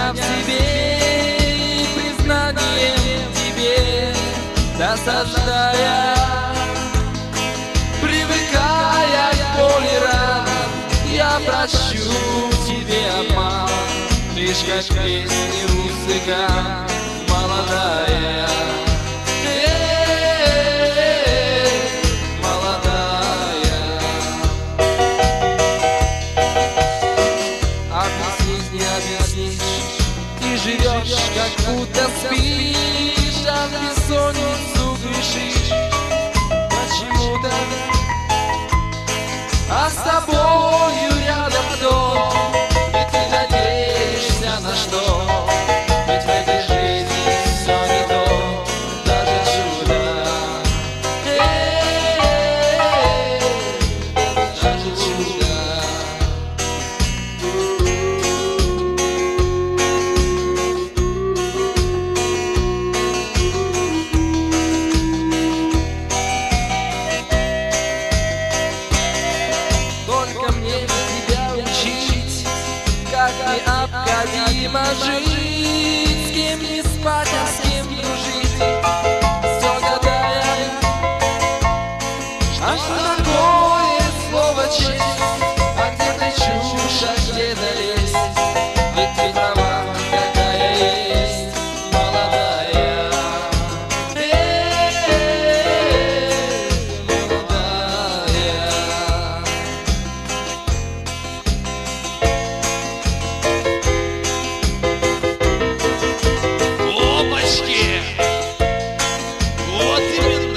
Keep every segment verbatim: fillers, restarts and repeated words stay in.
меня в себе и признанием тебе досаждая, привыкая к боли ран, я прощу тебе обман, лишь как песни русыка молодая. Живешь, как будто спишь, а в бессонницу грешишь почему-то. А с тобою рядом кто? И ты надеешься на что? Ведь в этой жизни все не то, даже чудо. Эй, даже чудо. Необходимо жить, с кем не спать, а с кем дружить, все гадая, а что такое слово честь, а где-то чушь, а где-то лесть, ведь ты права, какая есть молодая. Эй, молодая. Вот именно.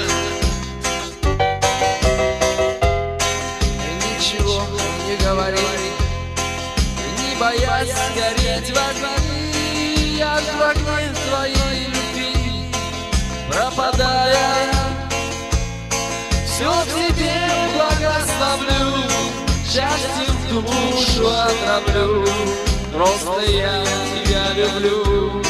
Ничего не говори, не боясь гореть в огне, я ж в огне твоей любви пропадая, все в тебе благословлю, счастьем душу отравлю, просто я тебя люблю.